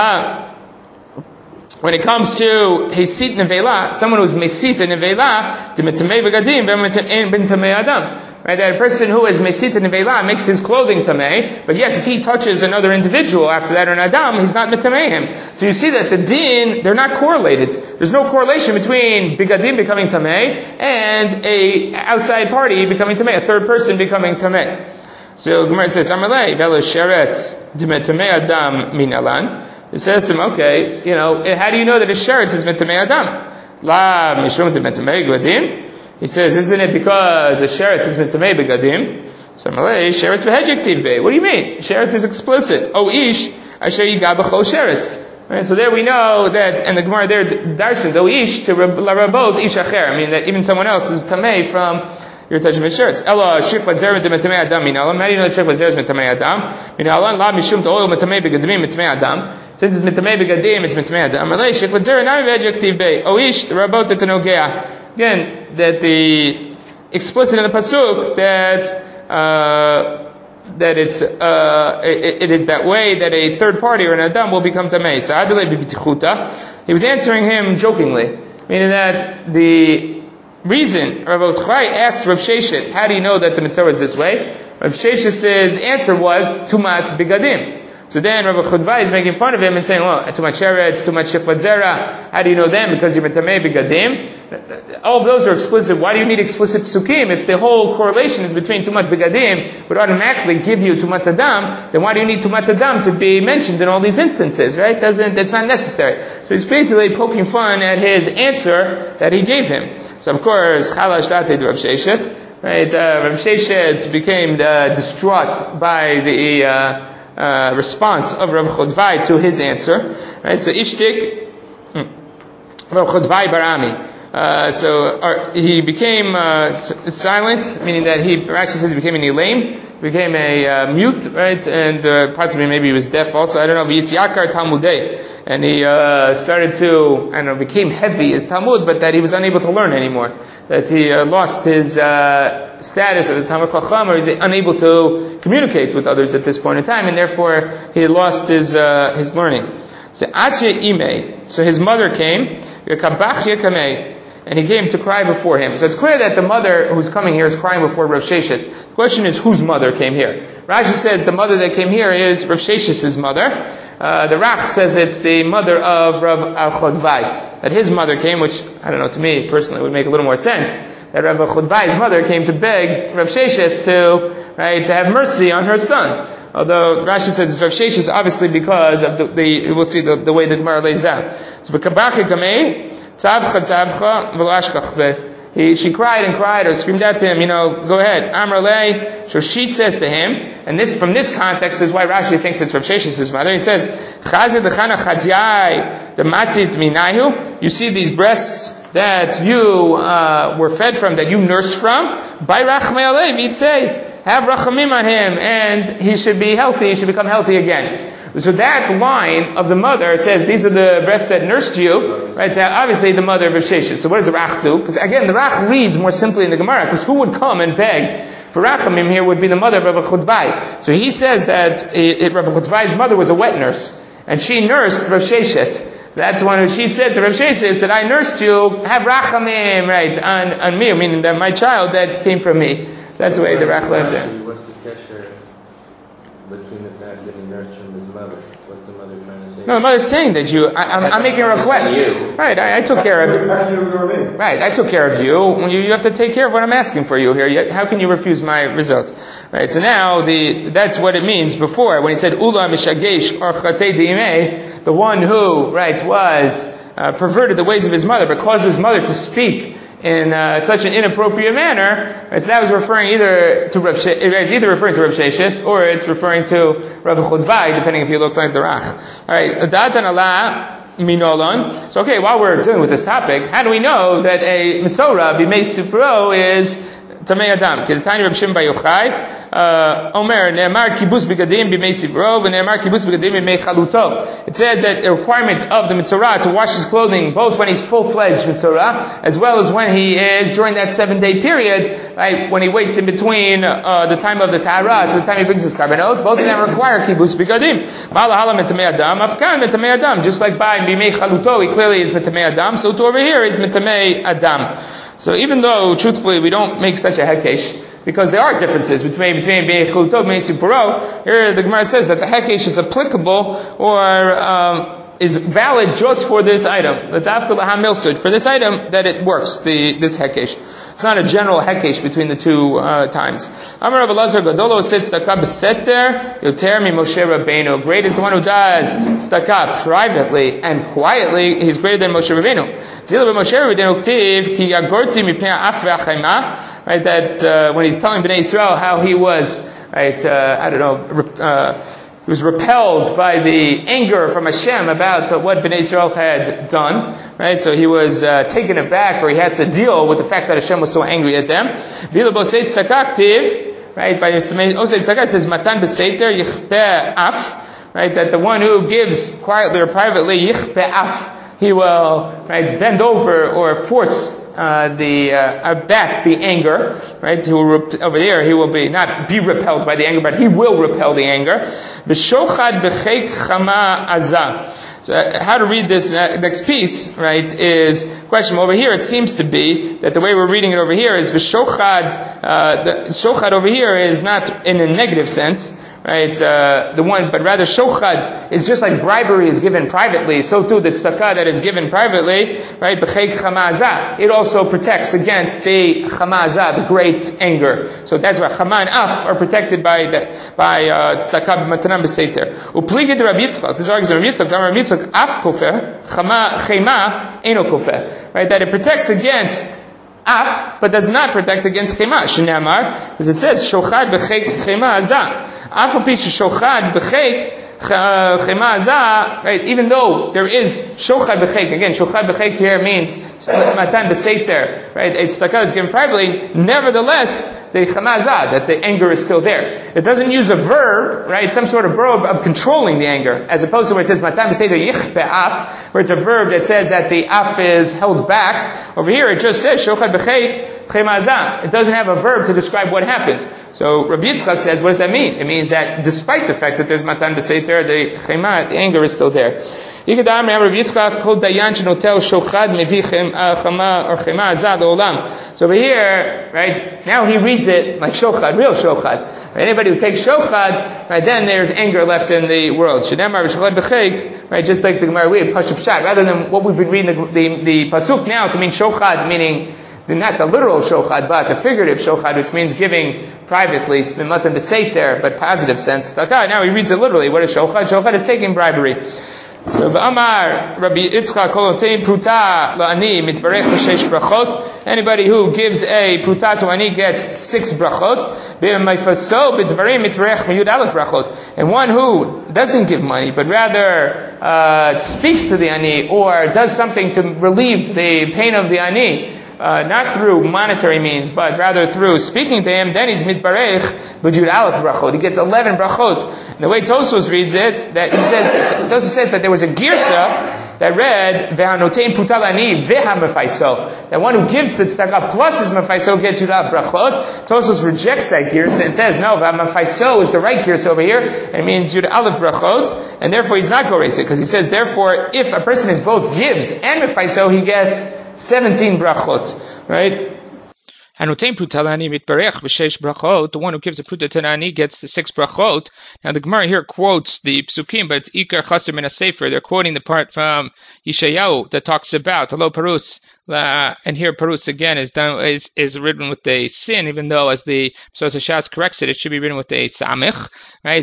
Speaker 1: when it comes to Hesit Nevela, someone who's Mesit Nevela, Metamei Begadim, Ben Tamei Adam. Right, that a person who is Mesit Nevela makes his clothing Tamei, but yet if he touches another individual after that, or an Adam, he's not Metamei him. So you see that the din, they're not correlated. There's no correlation between Begadim becoming Tamei and a outside party becoming Tamei, a third person becoming Tamei. So Gemara says, Amalei, Velo Sheretz, Metamei Adam Min Alan. It says to him, okay, you know, how do you know that a sheretz is metamei adam? La mishum metamei begadim. He says, isn't it because a sheretz is metamei begadim? So Malay, sheretz behejektiv be. What do you mean? Sheretz is explicit. O ish asher yiga b'chol sheretz. Right, so there we know that, and the Gemara there darshan, o ish to la rabot ish acher. I mean that even someone else is tamei from you're touching his shirts. Ella shikvat zeret metamei adam minalam. How do you know that shikvat zeret is metamei adam? Minalam la mishum to oil metamei begadim metamei adam. Since it's mitamei begadim, it's mitamei adam. Malay shikvat zeret nami vejektiv be. Oish the rabot etanogea. Again, that the explicit in the pasuk that uh, that it's uh, it, it is that way that a third party or an adam will become tamei. So adalei b'bitichuta. He was answering him jokingly, meaning that the reason Rav Ochai asked Rav Sheshet, how do you know that the mitzvah is this way? Rav Sheshet's answer was tumat bigadim. So then Rav Chodvai is making fun of him and saying, well, tumat sheretz, tumat shikvat zera. How do you know them? Because you're metamei bigadim. All of those are explicit. Why do you need explicit psukim? If the whole correlation is between tumat bigadim would automatically give you tumat adam, then why do you need tumat adam to be mentioned in all these instances, right? Doesn't, that's not necessary. So he's basically poking fun at his answer that he gave him. So of course, Chalash Dated Rav Sheshet, right? Uh, Rav Sheshet became uh, distraught by the uh, uh, response of Rav Chodvai to his answer, right? So Ishtik, Rav Chodvai Barami. Uh, so uh, he became uh, s- silent, meaning that he, Rashi says, he became an lame, became a uh, mute, right? And uh, possibly maybe he was deaf also. I don't know. V'yityakar Talmudei, and he uh, started to, I don't know, became heavy as Talmud, but that he was unable to learn anymore. That he uh, lost his uh, status as a Talmud Chacham, or he's unable to communicate with others at this point in time, and therefore he lost his uh, his learning. So Ache Ime, so his mother came, Yakabach Yakamei, and he came to cry before him. So it's clear that the mother who's coming here is crying before Rav Sheshet. The question is, whose mother came here? Rashi says the mother that came here is Rav Sheshet's mother. Uh, the Rach says it's the mother of Rav Chodvai. That his mother came, which, I don't know, to me personally would make a little more sense. That Rav Chodvai's mother came to beg Rav Sheshet to, right, to have mercy on her son. Although Rashi says it's Rav Sheshet, obviously because of the, the we'll see the, the way the Gemara lays out. So, B'kabachi kamei, tzavcha tzavcha, v'lashkach. He, she cried and cried or screamed out to him, you know, go ahead. Amrale. So she says to him, and this, from this context is why Rashi thinks it's Rav Shesh's mother. He says, Chazid l'chana chadjai d'matzit minayu. You see these breasts that you, uh, were fed from, that you nursed from? By rachmei alei v'yitzei. Have rachamim on him, and he should be healthy, he should become healthy again. So that line of the mother says, these are the breasts that nursed you, right? So obviously the mother of Rav Sheshet. So what does the Rach do? Because again, the Rach reads more simply in the Gemara, because who would come and beg for Rachamim here would be the mother of Rav Chodvai. So he says that it, it, Rav Chodvai's mother was a wet nurse, and she nursed Rav Sheshet. So that's one who she said to Rav Sheshet that I nursed you, have Rachamim, right, on, on me, meaning that my child that came from me. So that's the way the Rach lets it.
Speaker 4: What's the kesher between the fact that he nursed from his mother? What's the mother trying to say?
Speaker 1: No, the mother's saying that you, I, I'm, I'm making a request. Right, I, I took care of you. Right, I took care of you. When you, you have to take care of what I'm asking for you here. How can you refuse my results? Right, so now the, that's what it means before, when he said, Ula mishagesh or chatei deimei, the one who, right, was, uh, perverted the ways of his mother, but caused his mother to speak in uh, such an inappropriate manner, right, so that was referring either to Rav She- it's either referring to Rav Sheshes or it's referring to Rav Chodvai, depending if you look like the Rach. All right, Datan Allah Minolon. So okay, while we're dealing with this topic, how do we know that a mitzora b'mei sipro is Tamei Adam? Kedetani Rav Shimon Bar Yochai, Omer ne'emar kibus begadim b'mei sipro v'ne'emar kibus begadim b'mei chaluto. It says that the requirement of the mitzora to wash his clothing both when he's full-fledged mitzora as well as when he is during that seven-day period, right, when he waits in between uh, the time of the tahara to the time he brings his karbanot, both of them require kibus begadim. Ma'alahala metamei adam, afkan metamei adam. Just like by b'mei chaluto, he clearly is metamei adam. So to over here is metamei adam. So even though, truthfully, we don't make such a hekesh, because there are differences between between B'nei Chulutov and B'nei Sipuro, here the Gemara says that the hekesh is applicable or um, is valid just for this item. The dafka laha milsud, for this item, that it works, the this hekesh. It's not a general hekesh between the two uh, times. Amar Rav Elazar Gadolo said tzedakah b'seter yoter mi Moshe Rabbeinu. Great is the one who does tzedakah privately and quietly. He's greater than Moshe Rabbeinu. Zila b'Moshe Rabbeinu k'tiv ki yagorti mipnei af ve'achayma. Right, that uh, when he's telling Bnei Yisrael how he was, right, uh, I don't know, uh, he was repelled by the anger from Hashem about uh, what Bnei Yisrael had done, right? So he was uh, taken aback, or he had to deal with the fact that Hashem was so angry at them. V'ilo b'osei tzedakah k'tiv, right? By osei tzedakah it says matan b'seiter yichpeh af, right? That the one who gives quietly or privately yichpeh af, he will, right, bend over or force Uh, the uh, back the anger, right? He will rep- over there he will be not be repelled by the anger, but he will repel the anger. B'shochad b'cheik chama azah. So uh, how to read this uh, next piece, right? Is question over here. It seems to be that the way we're reading it over here is b'shochad. Uh, the shochad over here is not in a negative sense, right? Uh, the one, but rather shochad is just like bribery is given privately. So too the tzedakah that is given privately, right? B'cheik chama azah. It also protects against the chamazah, the great anger. So that's why chama and af are protected by that, by tzedakah b'matanam b'seiter. Upligid Rabbi Yitzchak. This argues Rabbi Yitzchak. Rabbi Yitzchak af kofeh chama chema eno kofeh. Right, that it protects against Af, but does not protect against chema. Shnamar, because it says, shochad b'chek chema azah. Af u'pish shochad b'chek chema azah, right? Even though there is shochad b'chek, again, shochad b'chek here means matan b'seiter, right? A tzedakah is given privately. Nevertheless, the chema azah, that the anger is still there. It doesn't use a verb, right? Some sort of verb of controlling the anger, as opposed to where it says matan b'seiter yich be'af, where it's a verb that says that the af is held back. Over here, it just says shochad b'chek chema azah. It doesn't have a verb to describe what happens. So Rabbi Yitzchak says, what does that mean? It means that despite the fact that there's matan b'seiter, the chema, the anger is still there. So over here, right, now he reads it like shochad, real shochad. Anybody who takes shochad, right, then there's anger left in the world. Right, just like the Gemara we had Pashup Pshat, rather than what we've been reading the, the, the pasuk now to mean shochad, meaning not the literal shochad, but the figurative shochad, which means giving privately, matan b'seiter, but positive sense. Now he reads it literally. What is shochad? Shochad is taking bribery. So v'amar Rabbi Yitzchak kol notein pruta la'ani mitvarech b'sheish brachot. Anybody who gives a pruta to ani gets six brachot. B'mayfaso b'dvarim mitvarech miyud aleph brachot. And one who doesn't give money, but rather uh, speaks to the ani or does something to relieve the pain of the ani, Uh, not through monetary means, but rather through speaking to him, then he's mitbarech b'jud aleph brachot. He gets eleven brachot. And the way Tosfos reads it, that he says, Tosfos says that there was a girsa that read ve'hanotein putal ani ve'hamefaiso, that one who gives the tzedakah plus his mefaiso gets yud aleph brachot. Tosfos rejects that girsa and says no, ve'hamefaiso is the right girsa over here, and it means yud aleph brachot, and therefore he's not goresa, because he says therefore if a person is both gives and mefaiso, he gets seventeen brachot, right? The one who gives a pruta tanani gets the six brachot. Now the Gemara here quotes the psukim, but it's ikar chaser min sefer. They're quoting the part from Yeshayahu that talks about hello parus. Uh, and here parus again is done is is written with a sin, even though as the Psos Hashas corrects it, it should be written with a samich, right?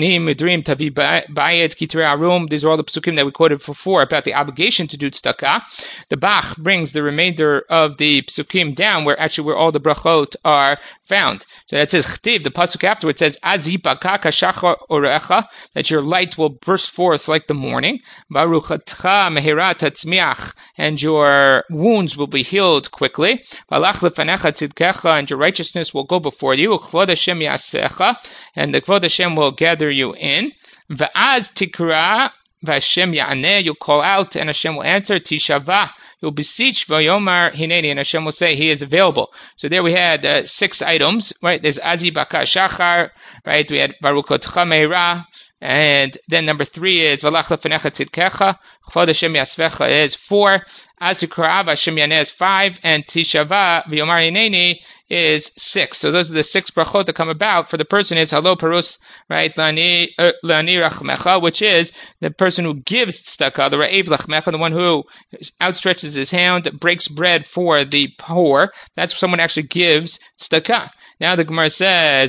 Speaker 1: These are all the psukim that we quoted before about the obligation to do tzedakah. The Bach brings the remainder of the psukim down, where actually where all the brachot are found. So that says chtiv. The pasuk afterwards says azipaka kashachar orecha, that your light will burst forth like the morning. Baruchatcha mehirat tatzmiach, and your wound wounds will be healed quickly. And your righteousness will go before you. And the Kvod Hashem will gather you in. You'll call out and Hashem will answer. Tishava, you'll beseech Vayomar Hineni, and Hashem will say He is available. So there we had uh, six items, right? There's Azi Baka Shachar, right? We had Barukotcha Meira, and then number three is Valach Lefanecha Tzidkecha. Chvod Hashem Yasvecha is four. Azikra Hashem Yaneh is five, and Tishava V'Yomar Hineni is six. So those are the six brachot that come about for the person is Halo Parus, right? Lani uh, Lani Rachmecha, which is the person who gives tzedakah, the Ra'ev Lachmecha, the one who outstretches his hand, breaks bread for the poor. That's someone who actually gives tzedakah. Now the Gemara says,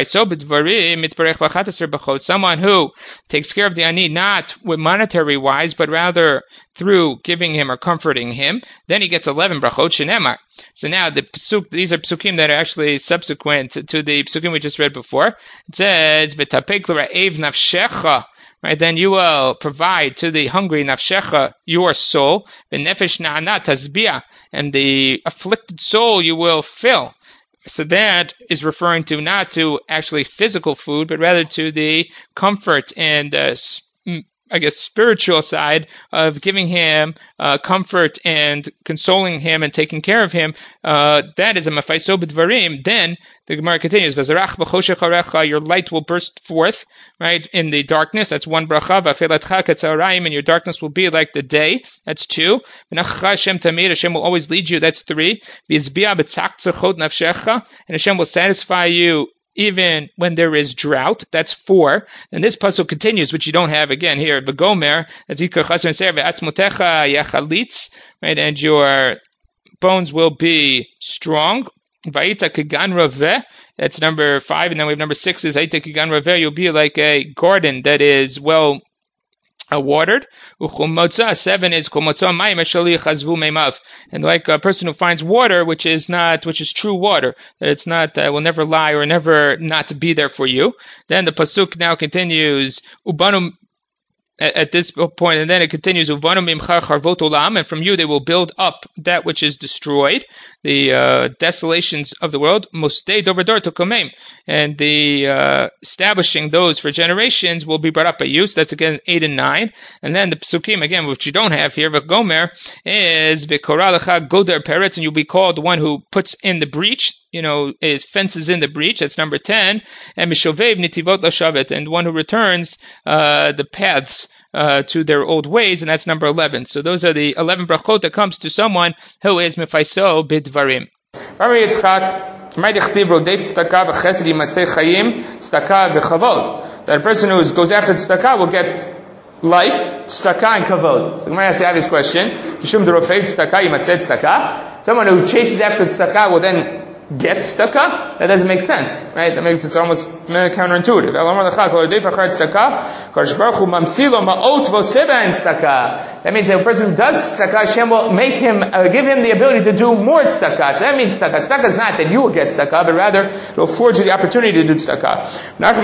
Speaker 1: someone who takes care of the ani not with monetary wise, but rather through giving him or comforting him, then he gets eleven brachot shenemar. So now the psuk, these are psukim that are actually subsequent to, to the psukim we just read before. It says, "V'tapek l'ra'ev nafshecha." Right, then you will provide to the hungry nafshecha your soul, v'nefesh na'ana tazbia, and the afflicted soul you will fill. So that is referring to not to actually physical food, but rather to the comfort and uh, I guess spiritual side of giving him uh, comfort and consoling him and taking care of him. Uh, that is a mafaiso b'dvarim. Then the Gemara continues, "V'zarach b'choshech harecha," your light will burst forth, right, in the darkness. That's one bracha. V'afilatcha katzarayim, and your darkness will be like the day. That's two. V'nachacha Hashem tamid, Hashem will always lead you. That's three. V'yizbia b'tzach tzachot nafshecha, and Hashem will satisfy you even when there is drought. That's four. And this pasuk continues, which you don't have again here. V'gomer, right, and your bones will be strong. Va'ita kigan raveh, that's number five. And then we have number six is Va'ita kigan raveh, you'll be like a garden that is well Uh, watered. Seven is and like a person who finds water, which is not, which is true water, that it's not, uh, will never lie or never not be there for you. Then the pasuk now continues, Ubanum. At this point, and then it continues, and from you they will build up that which is destroyed, the uh, desolations of the world, and the uh, establishing those for generations will be brought up by you. So that's again eight and nine. And then the psukim, again, which you don't have here, Gomer, is Goder Peretz, and you'll be called the one who puts in the breach, you know, is fences in the breach. That's number ten. And Mishovev Nitivot Lashavet, and one who returns uh, the paths uh, to their old ways, and that's number eleven. So those are the eleven brachot that comes to someone who is Mefaiso Bidvarim. Rabbi Yitzchak, that a person who goes after tzedakah will get life, tzedakah, and kavod. So the Gemara has to have this question. Someone who chases after tzedakah will then get tzedakah? That doesn't make sense, right? That makes it almost counterintuitive. That means that a person who does tzedakah, Hashem will make him, uh, give him the ability to do more tzedakah. So that means tzedakah. Tzedakah is not that you will get tzedakah, but rather it will afford you the opportunity to do tzedakah. That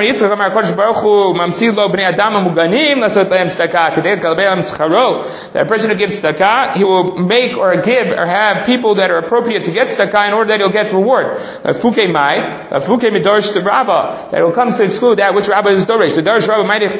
Speaker 1: a person who gives tzedakah, he will make or give or have people that are appropriate to get tzedakah in order that he'll get reward. That it will come to exclude that which Rabbi is dorish. The dorish Rabbi might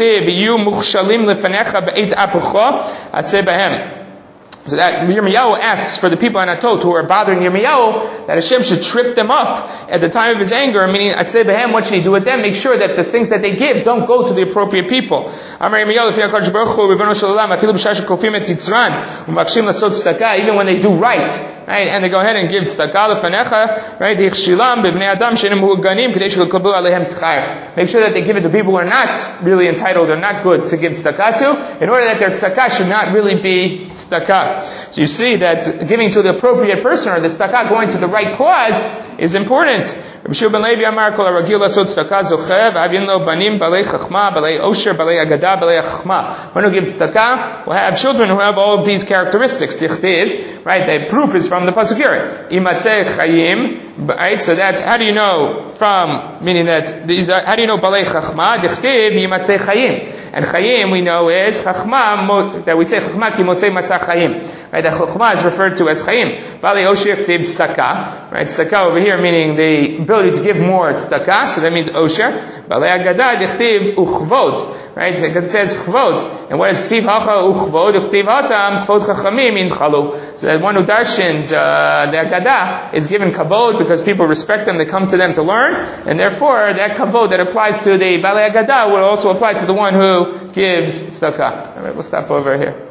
Speaker 1: have So that Yirmiyahu asks for the people in Anatot who are bothering Yirmiyahu that Hashem should trip them up at the time of his anger, meaning Aseh Behem, what should he do with them? Make sure that the things that they give don't go to the appropriate people. Even when they do right, right, and they go ahead and give tzedakah lefenecha, right, make sure that they give it to people who are not really entitled or not good to give tzedakah to, in order that their tzedakah should not really be tzedakah. So you see that giving to the appropriate person or the tzedakah going to the right cause is important. Rabbi Shua ben Levi Amar kol haragil lasot tzedakah zochev avin lo banim balei chachma balei osher balei agada balei chachma. One who gives tzedakah will have children who have all of these characteristics. Dichtiv, right? The proof is from the pasuk here. Imatzeh chayim, right? So that's how do you know from meaning that these are how do you know balei chachma? Dichtiv imatzeh chayim. And chayim we know is chachma, that we say chachma ki motzei matzah chayim. Right, that chachma is referred to as chayim. Bali osher chtiv tzedakah. Right, tzedakah over here meaning the ability to give more tzedakah, so that means osher. Bali agada dichtiv uchvod. Right, so it says chvod. And what is chtiv hacha uchvod? Chtiv hatam chvod chachamim in chalu. So that one who darshins uh, the agada is given kavod because people respect them, they come to them to learn, and therefore that kavod that applies to the bali agada will also apply to the one who gives tzedakah. All right, we'll stop over here.